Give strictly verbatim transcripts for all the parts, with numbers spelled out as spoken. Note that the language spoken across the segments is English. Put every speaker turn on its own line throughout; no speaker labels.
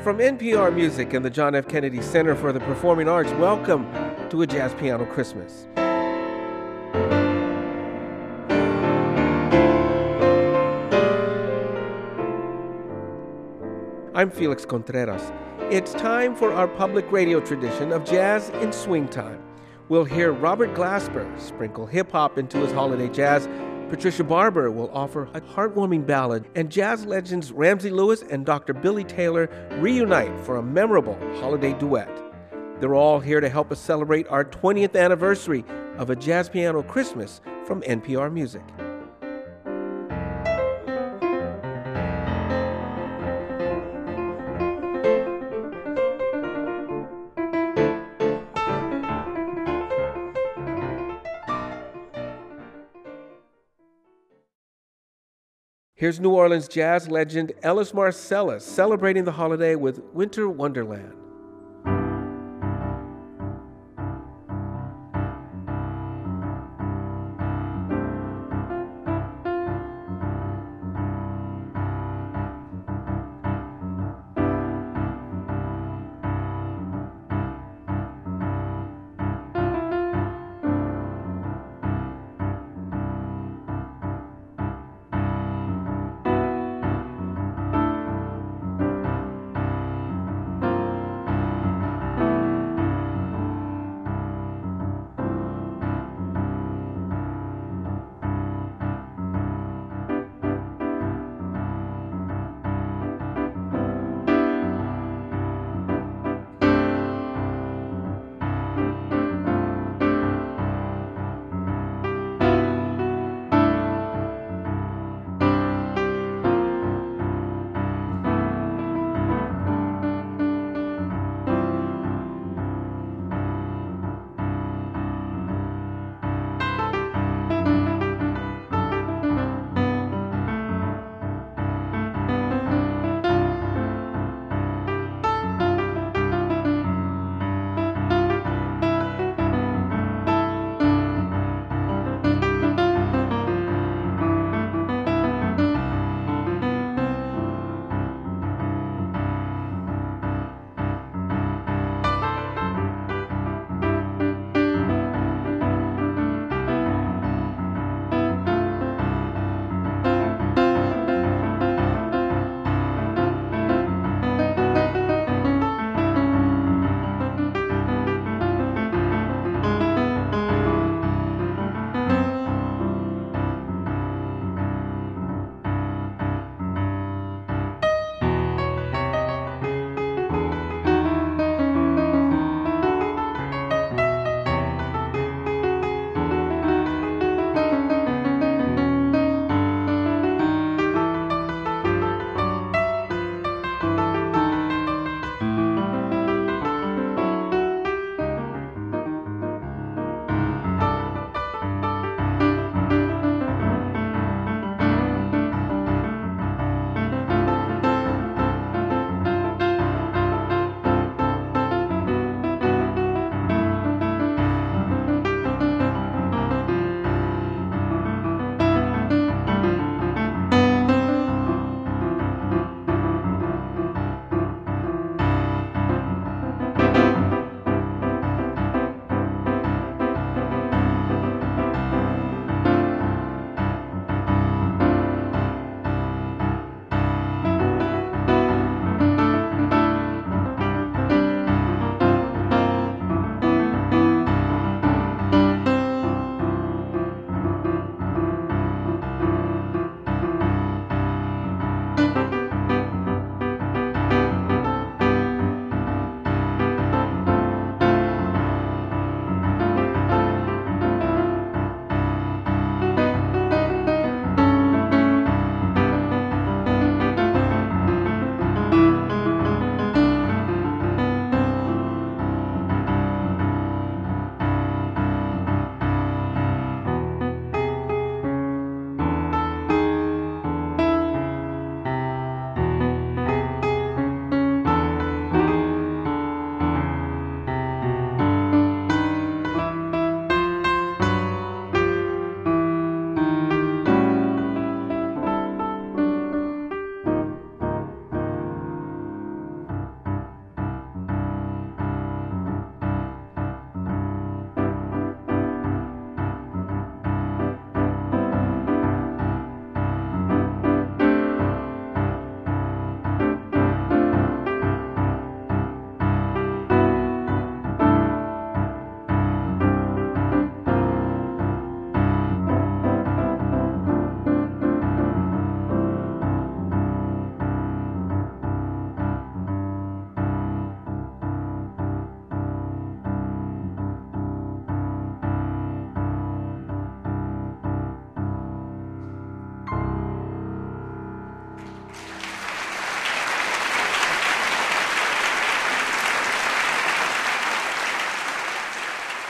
from N P R Music and the John F. Kennedy Center for the Performing Arts, welcome to A Jazz Piano Christmas. I'm Felix Contreras. It's time for our public radio tradition of jazz in swing time. We'll hear Robert Glasper sprinkle hip-hop into his holiday jazz. Patricia Barber will offer a heartwarming ballad, and jazz legends Ramsey Lewis and Doctor Billy Taylor reunite for a memorable holiday duet. They're all here to help us celebrate our twentieth anniversary of A Jazz Piano Christmas from N P R Music. Here's New Orleans jazz legend Ellis Marsalis celebrating the holiday with Winter Wonderland.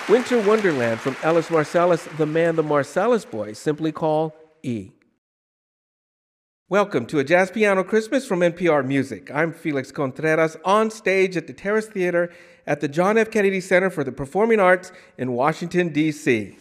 Winter Wonderland from Ellis Marsalis, the man the Marsalis boys simply call E. Welcome to a Jazz Piano Christmas from N P R Music. I'm Felix Contreras on stage at the Terrace Theater at the John F. Kennedy Center for the Performing Arts in Washington, D C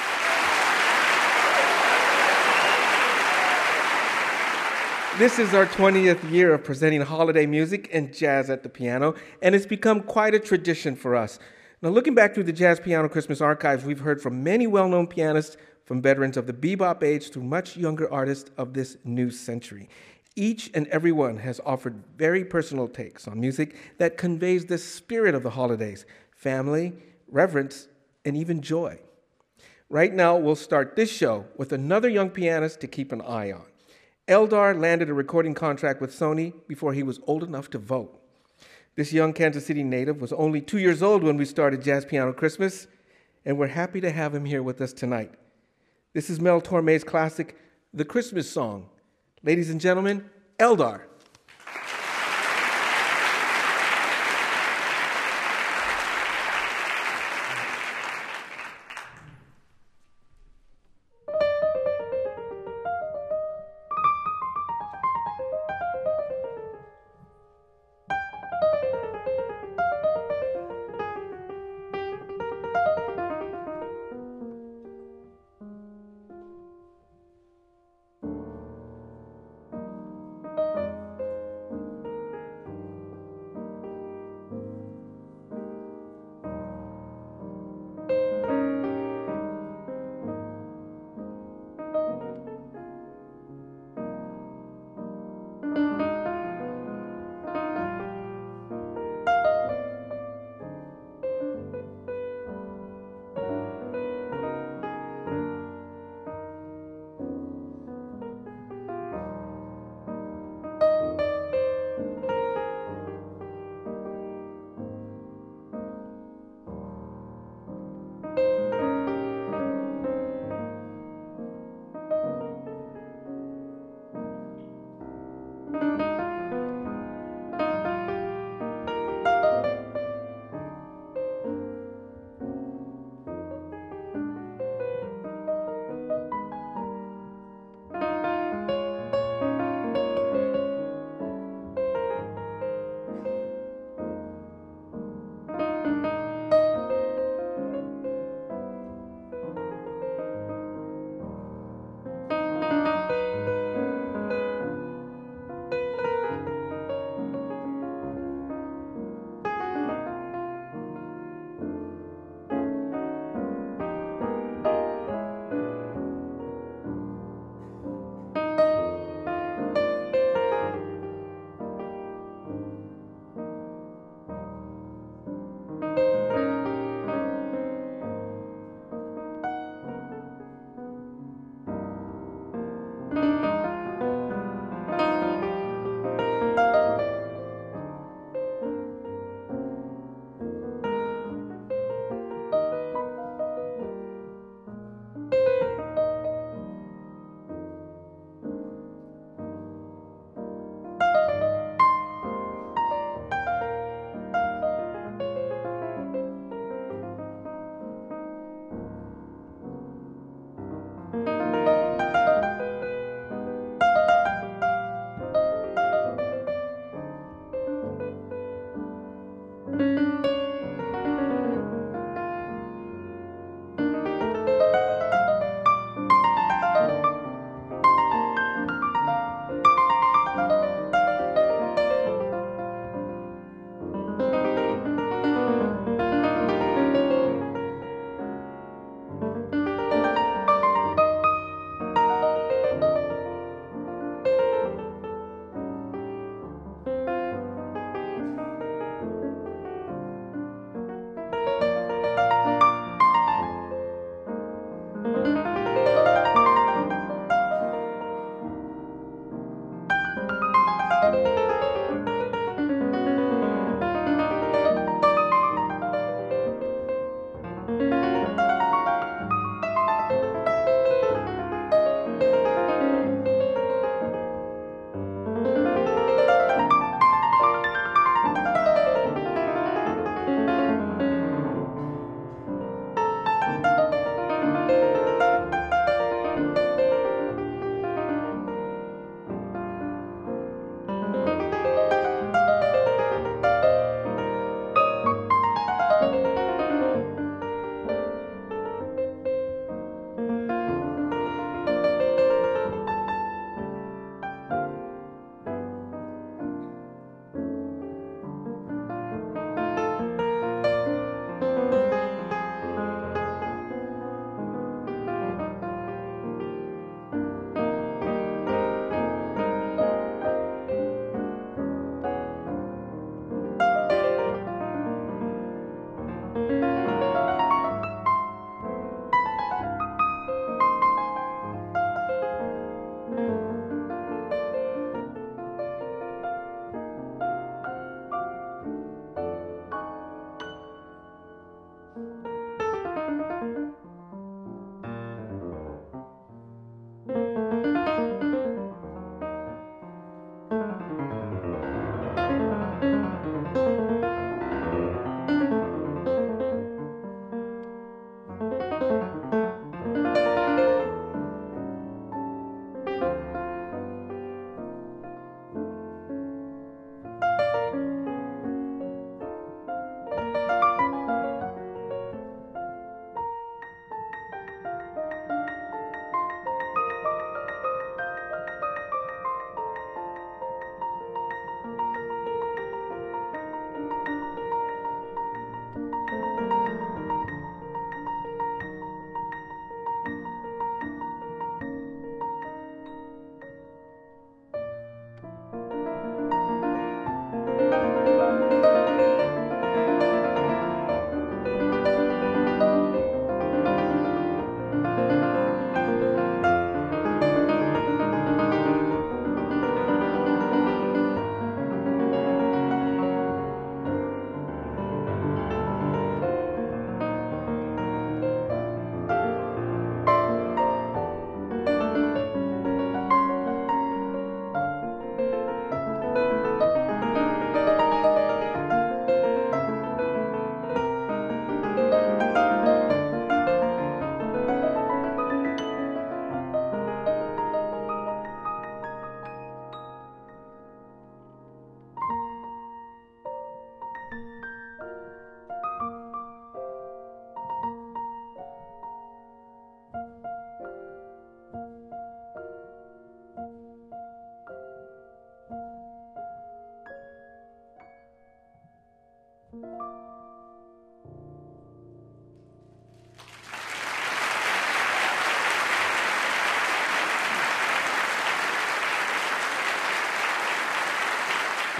This is our twentieth year of presenting holiday music and jazz at the piano, and it's become quite a tradition for us. Now, looking back through the Jazz Piano Christmas archives, we've heard from many well-known pianists, from veterans of the bebop age to much younger artists of this new century. Each and every one has offered very personal takes on music that conveys the spirit of the holidays, family, reverence, and even joy. Right now, we'll start this show with another young pianist to keep an eye on. Eldar landed a recording contract with Sony before he was old enough to vote. This young Kansas City native was only two years old when we started Jazz Piano Christmas, and we're happy to have him here with us tonight. This is Mel Torme's classic, The Christmas Song. Ladies and gentlemen, Eldar.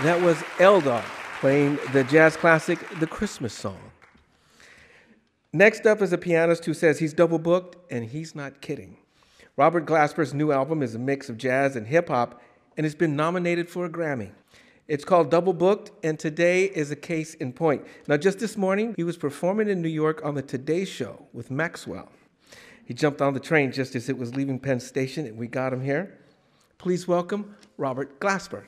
That was Eldar playing the jazz classic, The Christmas Song. Next up is a pianist who says he's double booked, and he's not kidding. Robert Glasper's new album is a mix of jazz and hip-hop, and has been nominated for a Grammy. It's called Double Booked, and today is a case in point. Now, just this morning, he was performing in New York on the Today Show with Maxwell. He jumped on the train just as it was leaving Penn Station, and we got him here. Please welcome Robert Glasper.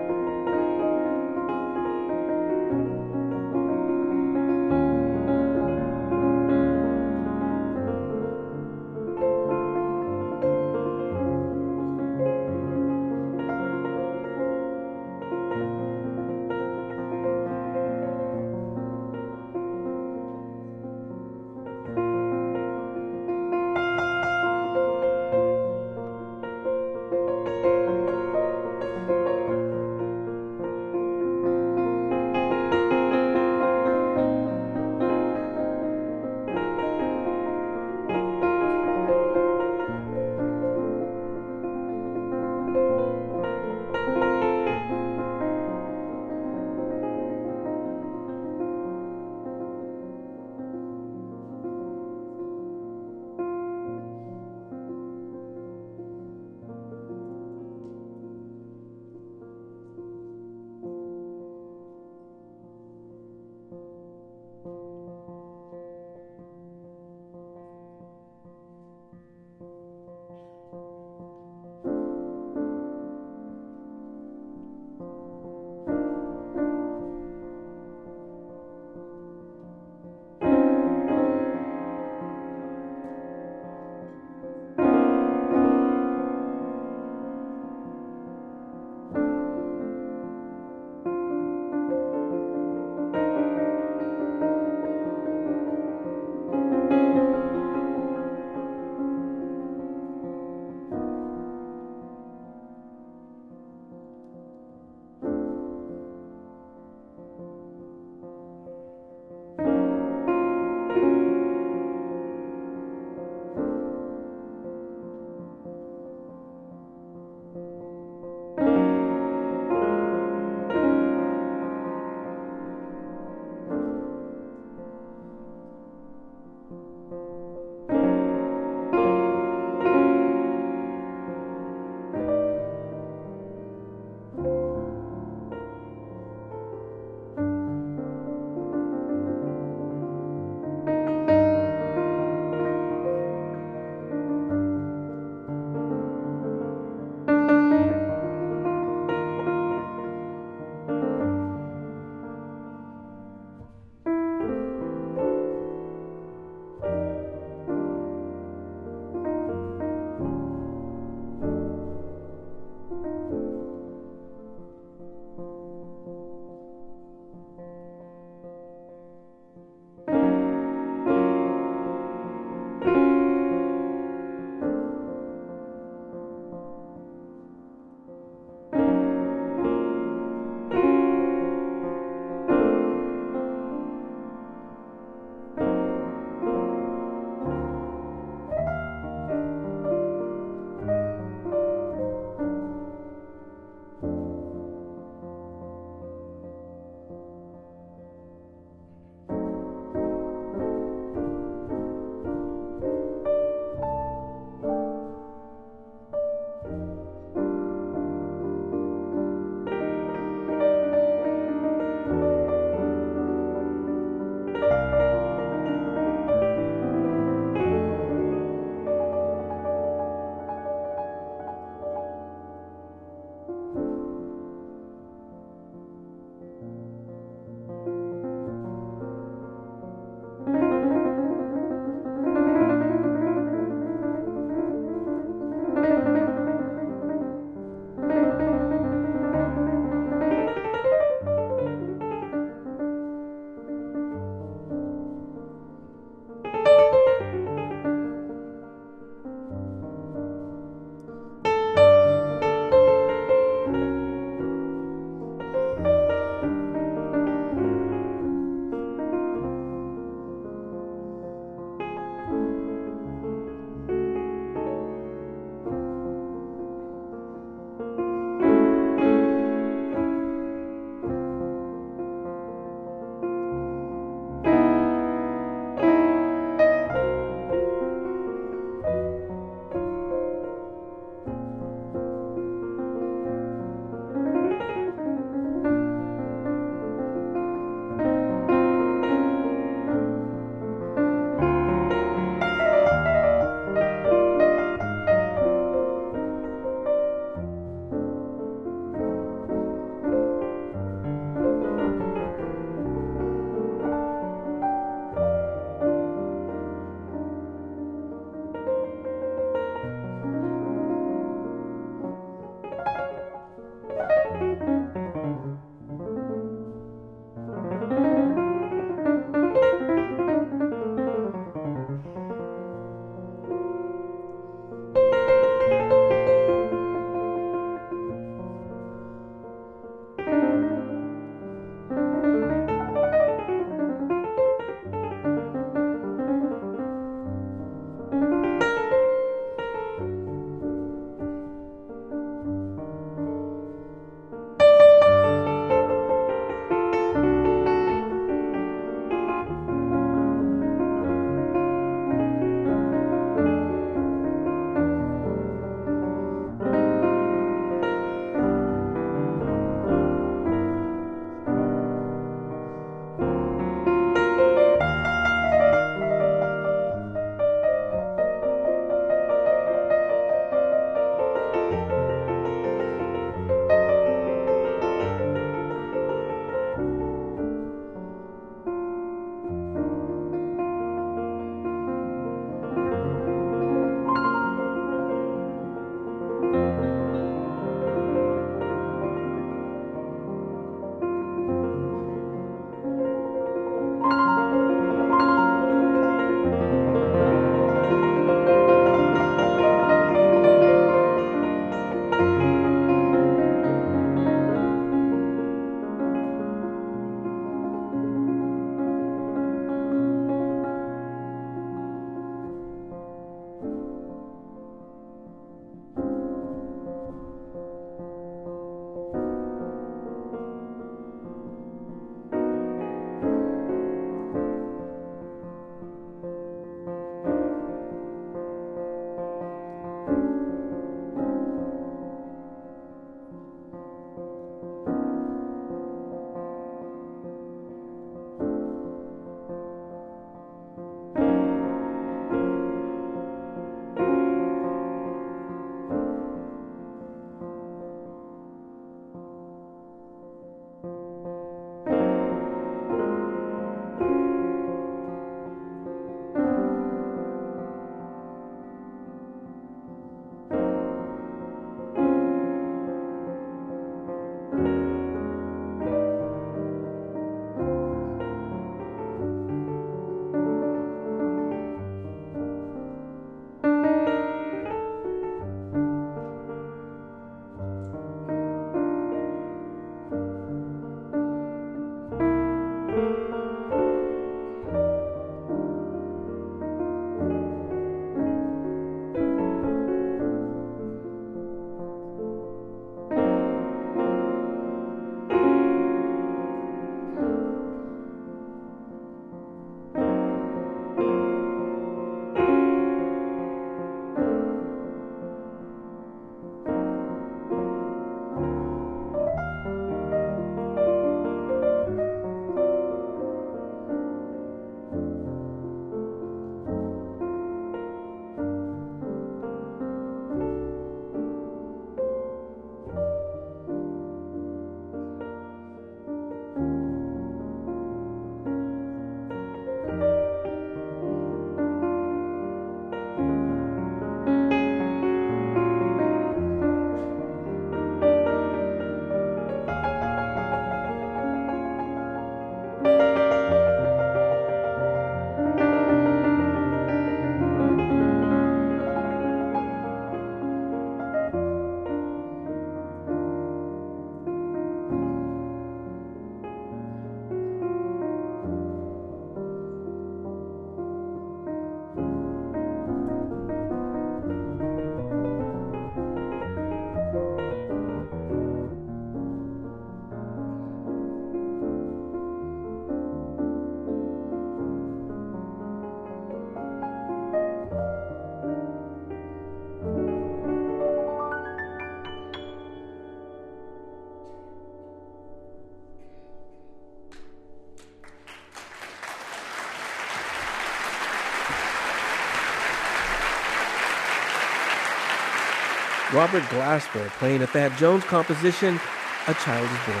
Robert Glasper playing a Thad Jones composition, A Child is Born.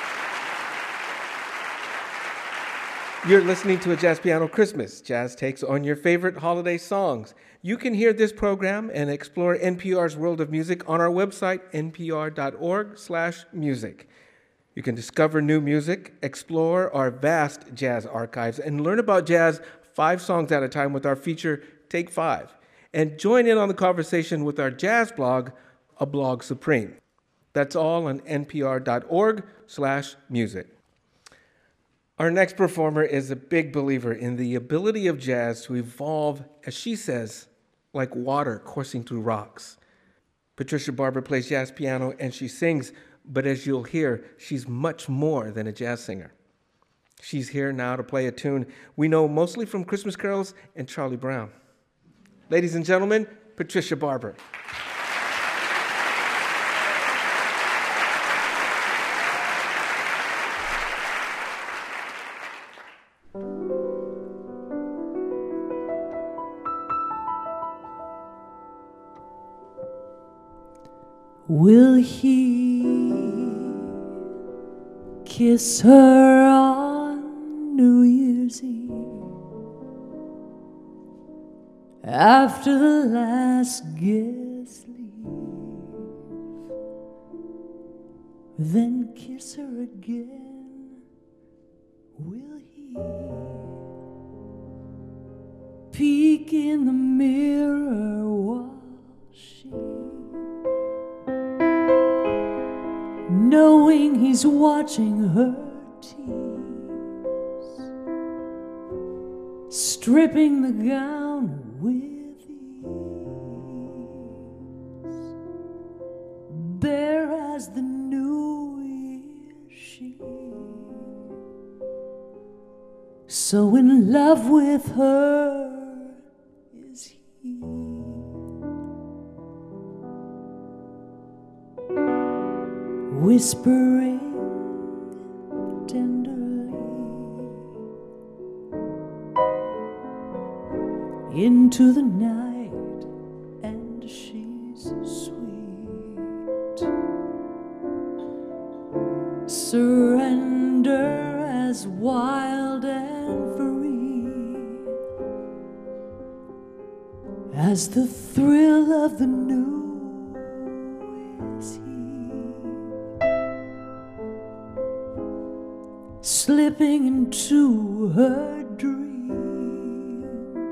You're listening to A Jazz Piano Christmas. Jazz takes on your favorite holiday songs. You can hear this program and explore N P R's world of music on our website, n p r dot org slash music. You can discover new music, explore our vast jazz archives, and learn about jazz five songs at a time with our feature, Take Five. And join in on the conversation with our jazz blog, A Blog Supreme. That's all on n p r dot org slash music. Our next performer is a big believer in the ability of jazz to evolve, as she says, like water coursing through rocks. Patricia Barber plays jazz piano and she sings, but as you'll hear, she's much more than a jazz singer. She's here now to play a tune we know mostly from Christmas carols and Charlie Brown. Ladies and gentlemen, Patricia Barber.
Will he kiss her on New Year's Eve after the last guest leave, then kiss her again? Will he peek in the mirror while she, knowing he's watching her tease, stripping the gown with ease, bare as the new year she, so in love with her is he. Whispering tenderly into the night, and she's sweet. Surrender as wild and free as the thrill of the new is he. Slipping into her dreams,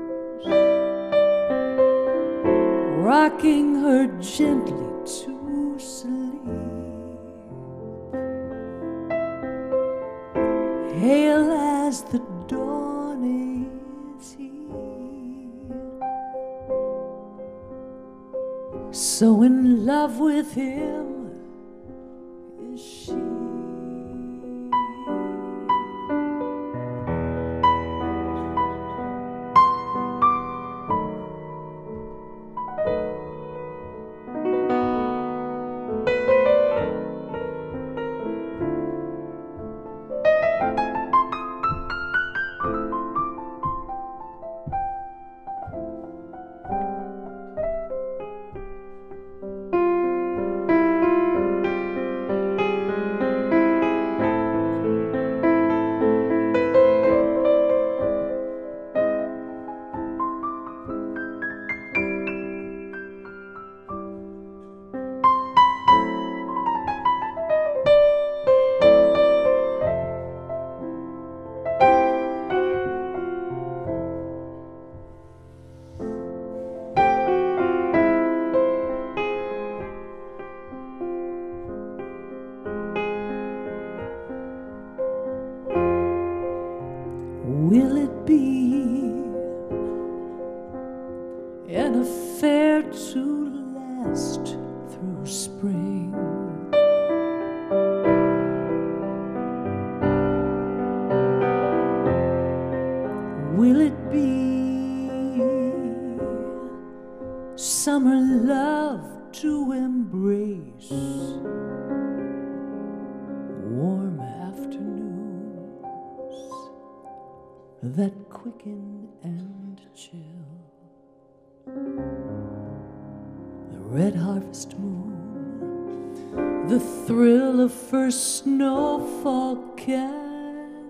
rocking her gently to sleep, hail as the dawn is here, so in love with him is she. Will it be an affair to last through spring? Will it be summer love to embrace warm afternoons that quicken and chill, the red hot last moon, the thrill of first snowfall can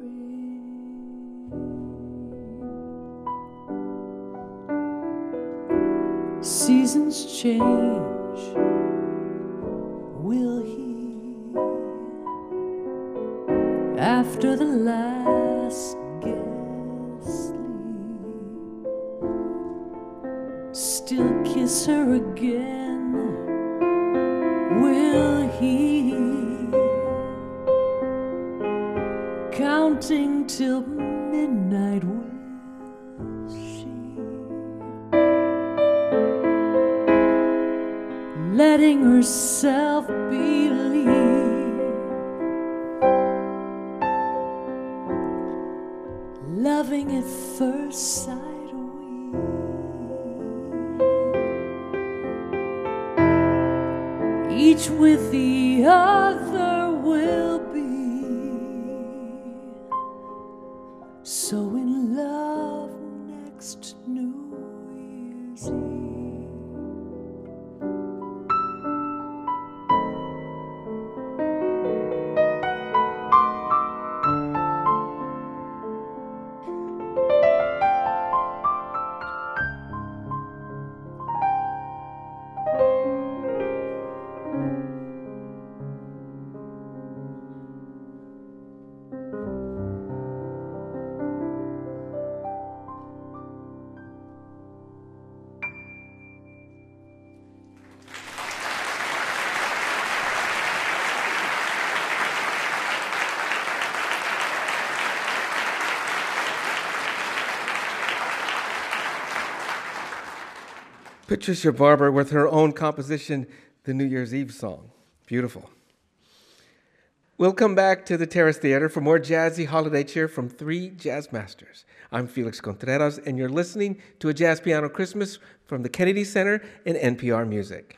bring. Seasons change, will he? After the last guest leave, still kiss her again, will he? Counting till midnight, will she? Letting herself believe loving at first sight, we each with the other will be so in love next New Year's Eve.
Patricia Barber with her own composition, the New Year's Eve song. Beautiful. We'll come back to the Terrace Theater for more jazzy holiday cheer from three jazz masters. I'm Felix Contreras, and you're listening to a Jazz Piano Christmas from the Kennedy Center and N P R Music.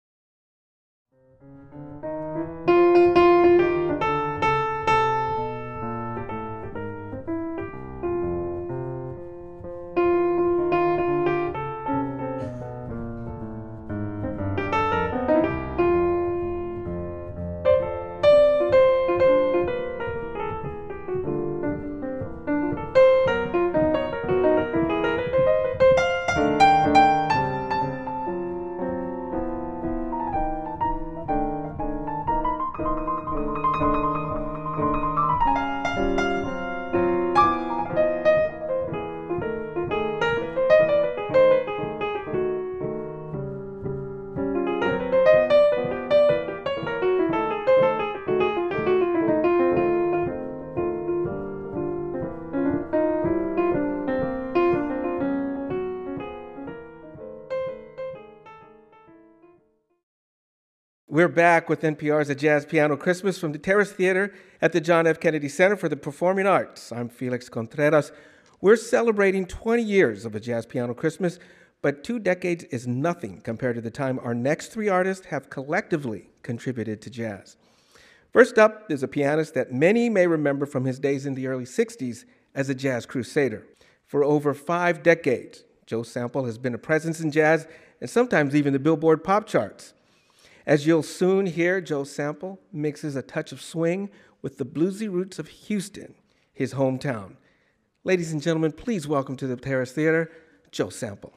We're back with N P R's A Jazz Piano Christmas from the Terrace Theater at the John F. Kennedy Center for the Performing Arts. I'm Felix Contreras. We're celebrating twenty years of A Jazz Piano Christmas, but two decades is nothing compared to the time our next three artists have collectively contributed to jazz. First up is a pianist that many may remember from his days in the early sixties as a jazz crusader. For over five decades, Joe Sample has been a presence in jazz and sometimes even the Billboard pop charts. As you'll soon hear, Joe Sample mixes a touch of swing with the bluesy roots of Houston, his hometown. Ladies and gentlemen, please welcome to the Terrace Theater, Joe Sample.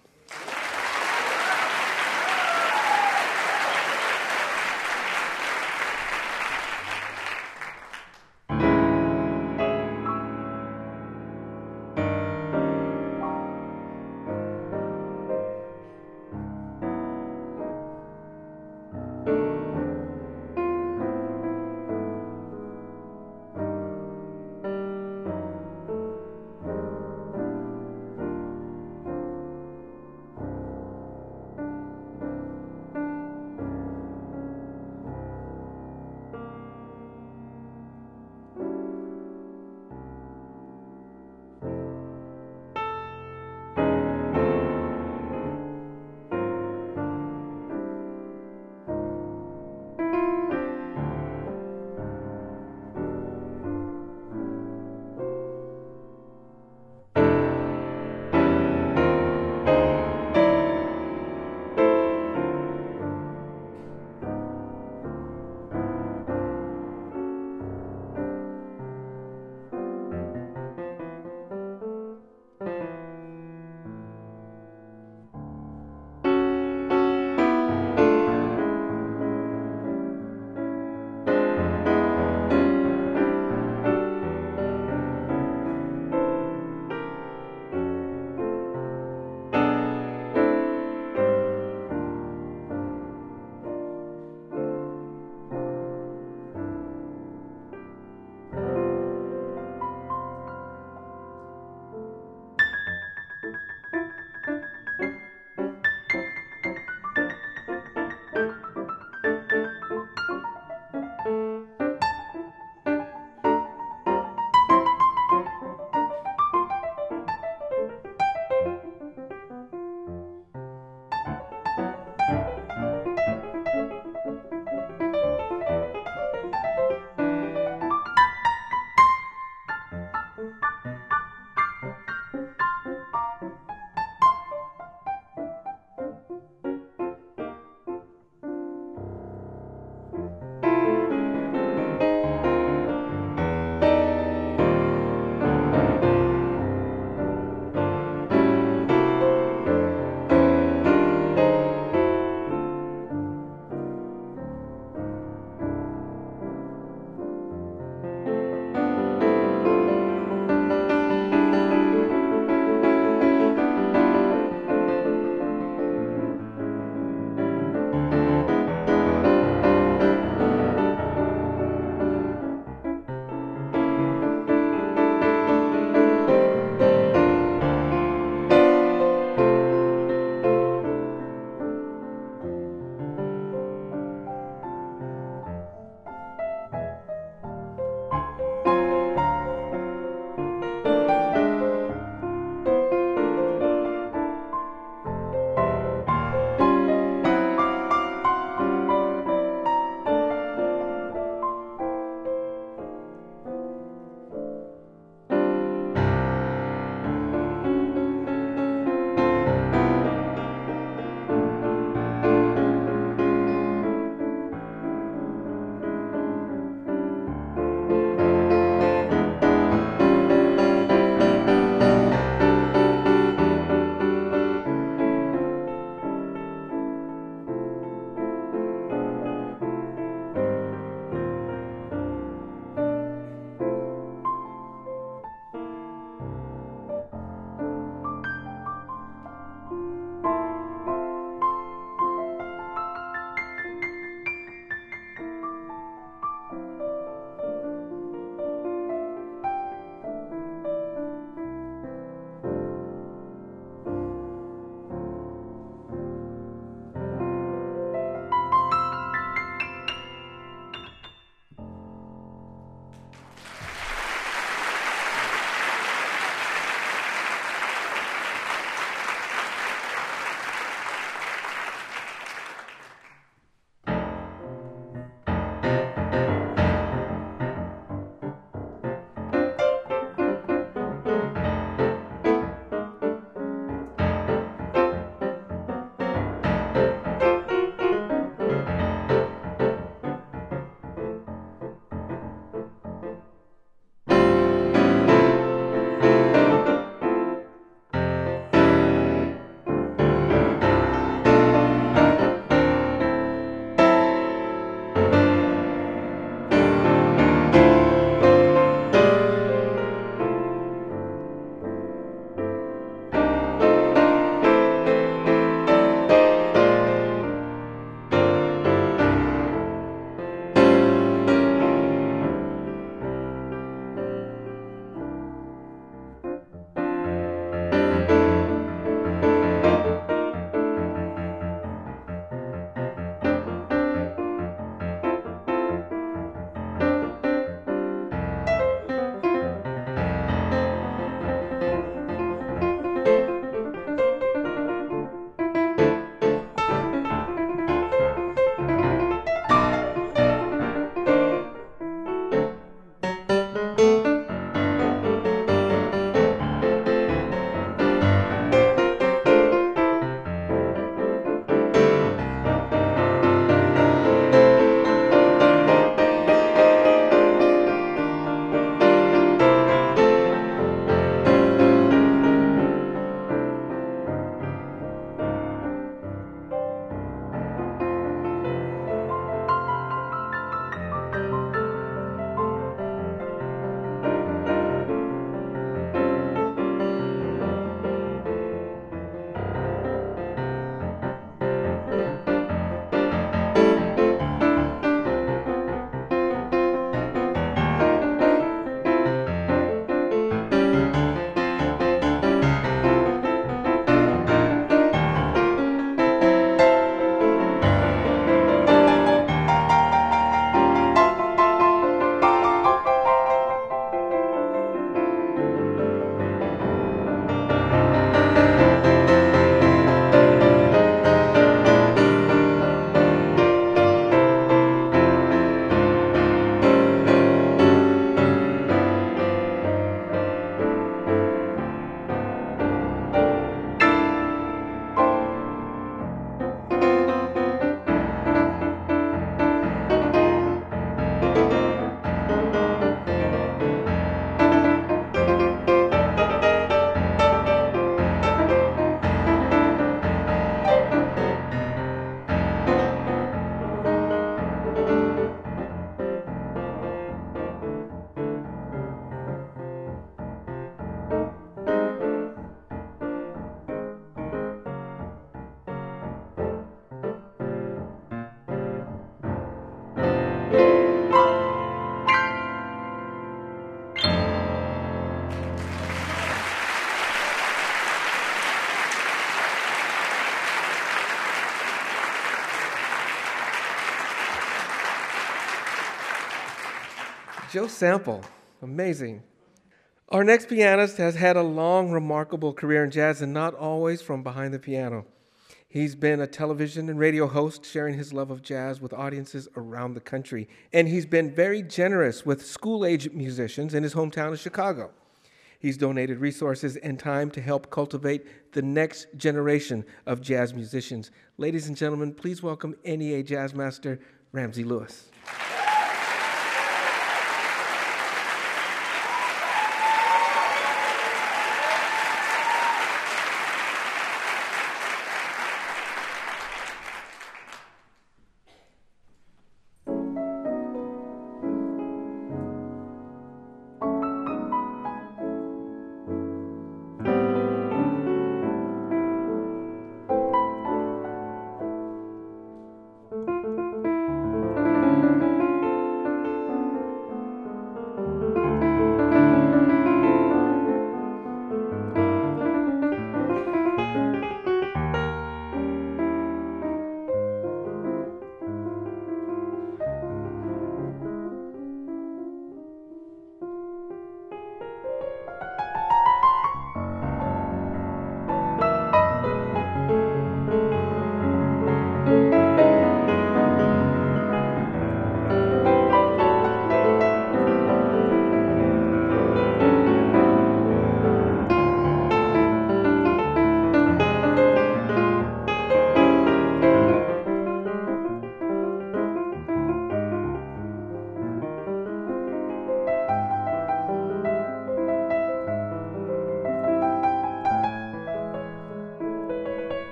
Joe Sample, amazing. Our next pianist has had a long, remarkable career in jazz and not always from behind the piano. He's been a television and radio host, sharing his love of jazz with audiences around the country. And he's been very generous with school-age musicians in his hometown of Chicago. He's donated resources and time to help cultivate the next generation of jazz musicians. Ladies and gentlemen, please welcome N E A Jazz Master Ramsey Lewis.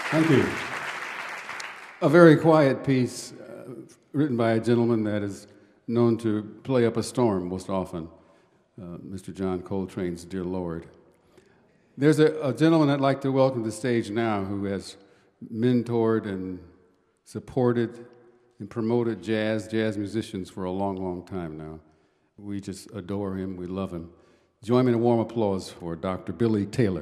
Thank you. A very quiet piece uh, written by a gentleman that is known to play up a storm most often, uh, Mister John Coltrane's Dear Lord. There's a, a gentleman I'd like to welcome to the stage now who has mentored and supported and promoted jazz, jazz musicians for a long, long time now. We just adore him. We love him. Join me in a warm applause for Doctor Billy Taylor.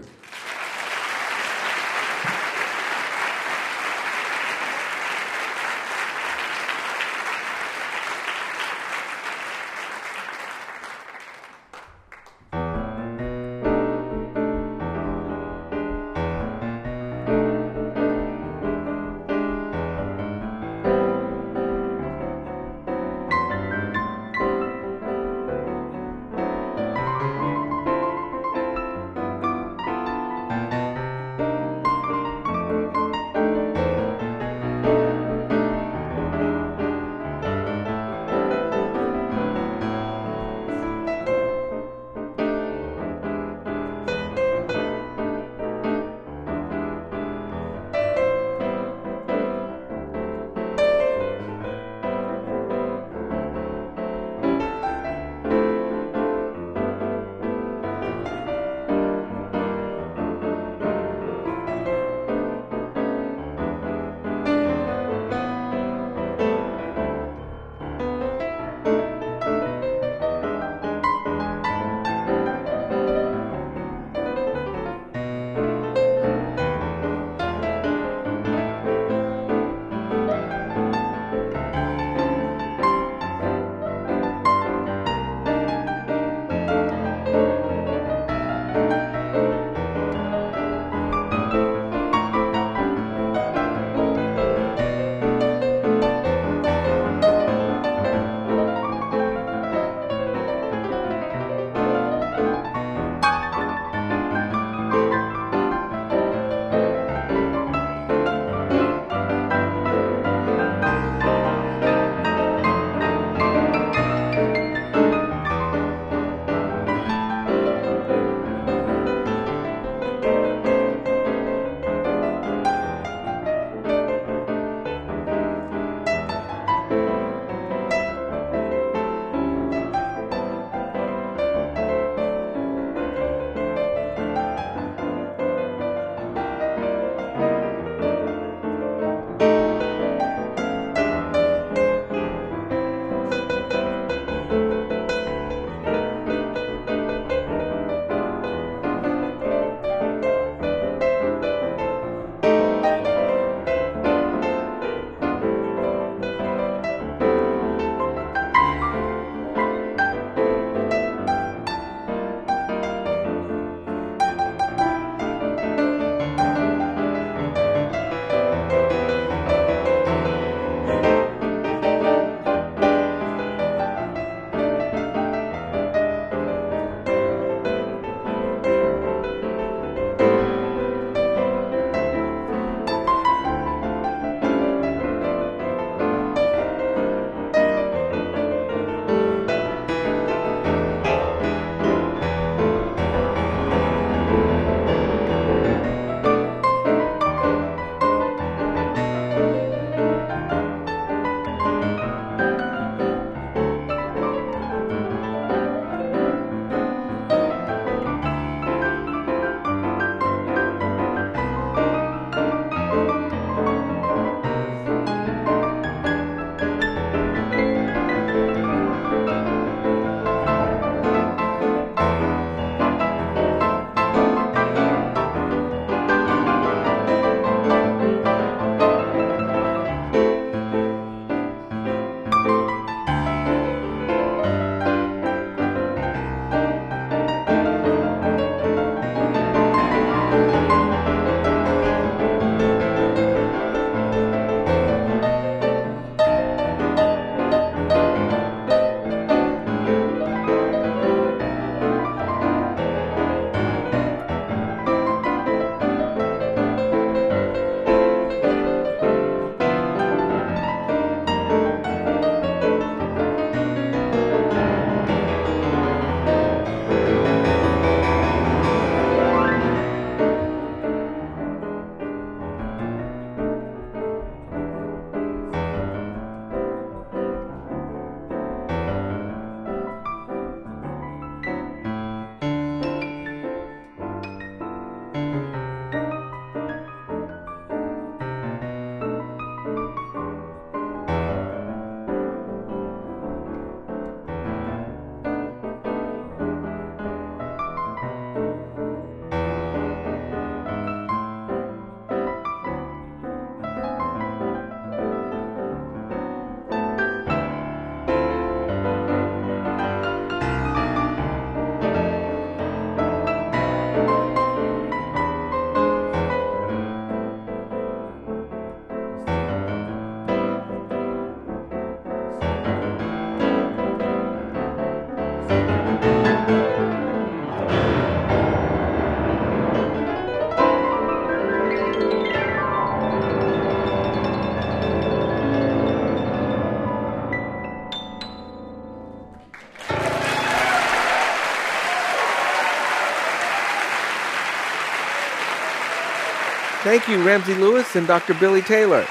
Thank you, Ramsey Lewis and Doctor Billy Taylor.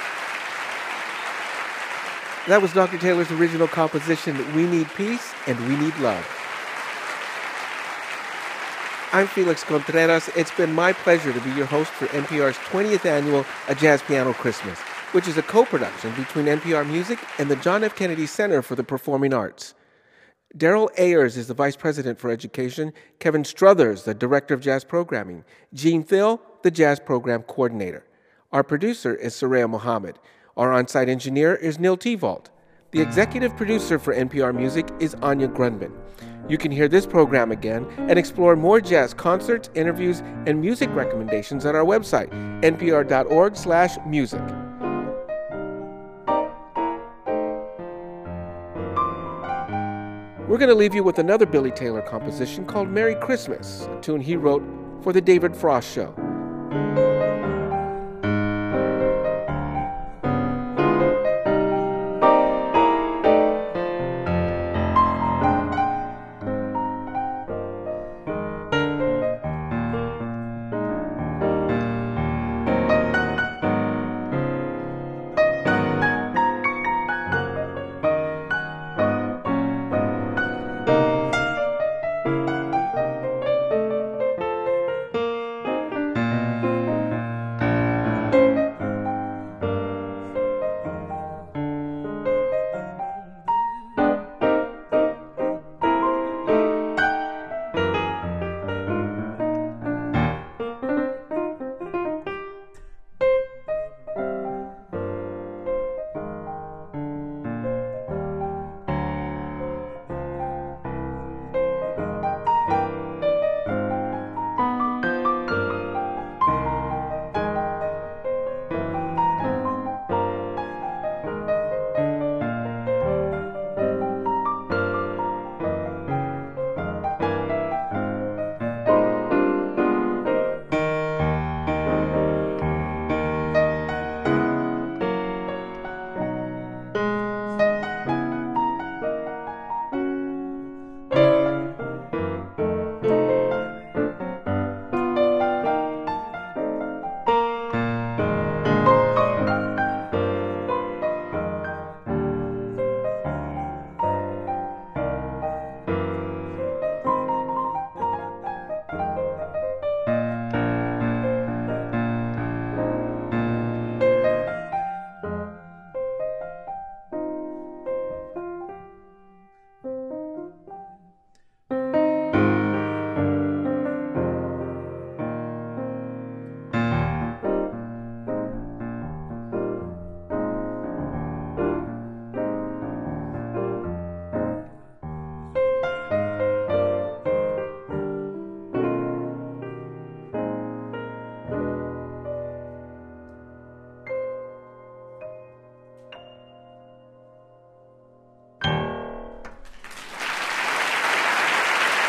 That was Doctor Taylor's original composition, We Need Peace and We Need Love. I'm Felix Contreras. It's been my pleasure to be your host for N P R's twentieth annual A Jazz Piano Christmas, which is a co-production between N P R Music and the John F. Kennedy Center for the Performing Arts. Daryl Ayers is the Vice President for Education, Kevin Struthers, the Director of Jazz Programming, Gene Thill, the Jazz Program Coordinator. Our producer is Soraya Mohammed. Our on-site engineer is Neil Tevault. The executive producer for N P R Music is Anya Grundman. You can hear this program again and explore more jazz concerts, interviews, and music recommendations at our website, npr.org slash music. We're going to leave you with another Billy Taylor composition called Merry Christmas, a tune he wrote for The David Frost Show.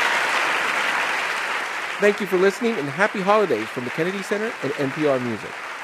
Thank you for listening, and happy holidays from the Kennedy Center and N P R Music.